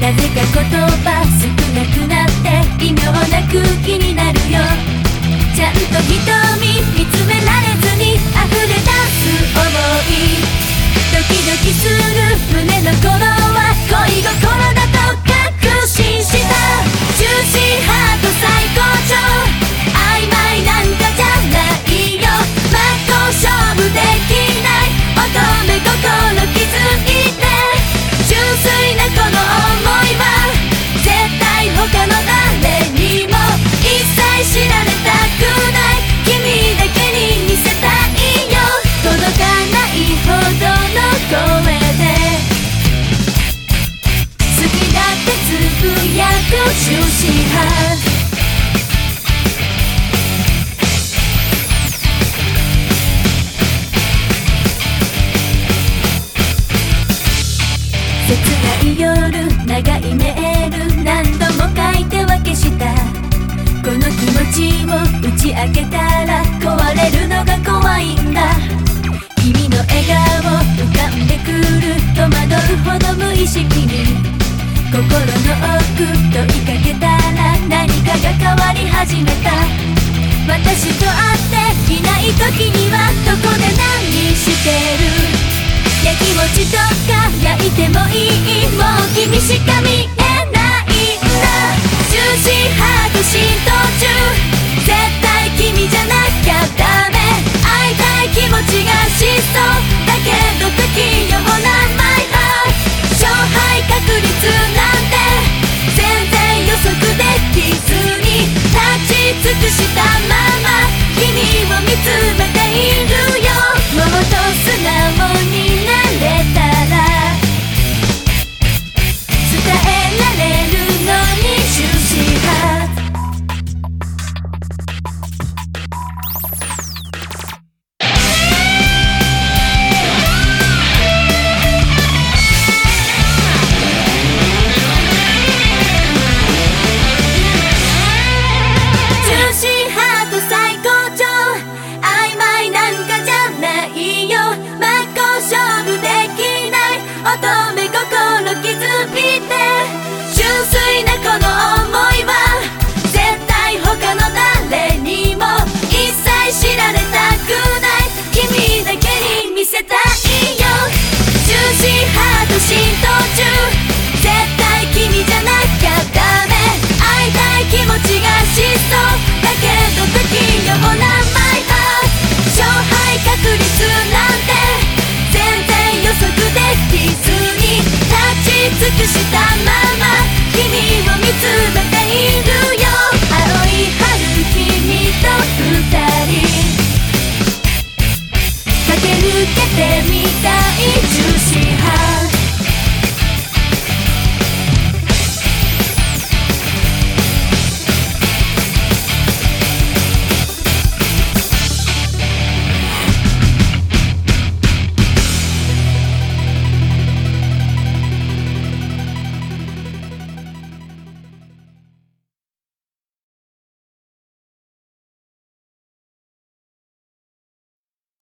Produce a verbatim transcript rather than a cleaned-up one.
なぜか言葉少なくなって微妙な空気になるよ。ちゃんと瞳見つめられずに溢れ出す想い、ドキドキする胸の頃は恋心だと確信した。ジューシーハート最高潮、曖昧なんかじゃないよ。真っ向勝負できない乙女心気づいて、純粋なこの想いは絶対他の誰にも一切知られたくない。君だけに見せたいよ、届かないほどの声で。好きだってつぶやくジューシーハート、切ない夜長いメール何度も書いては消した。この気持ちを打ち明けたら壊れるのが怖いんだ。君の笑顔浮かんでくる戸惑うほど無意識に心の奥問いかけたら何かが変わり始めた。私と会っていない時にはどこで何してる、やきもちとか焼いてもいい、もう君しか見えないんだ。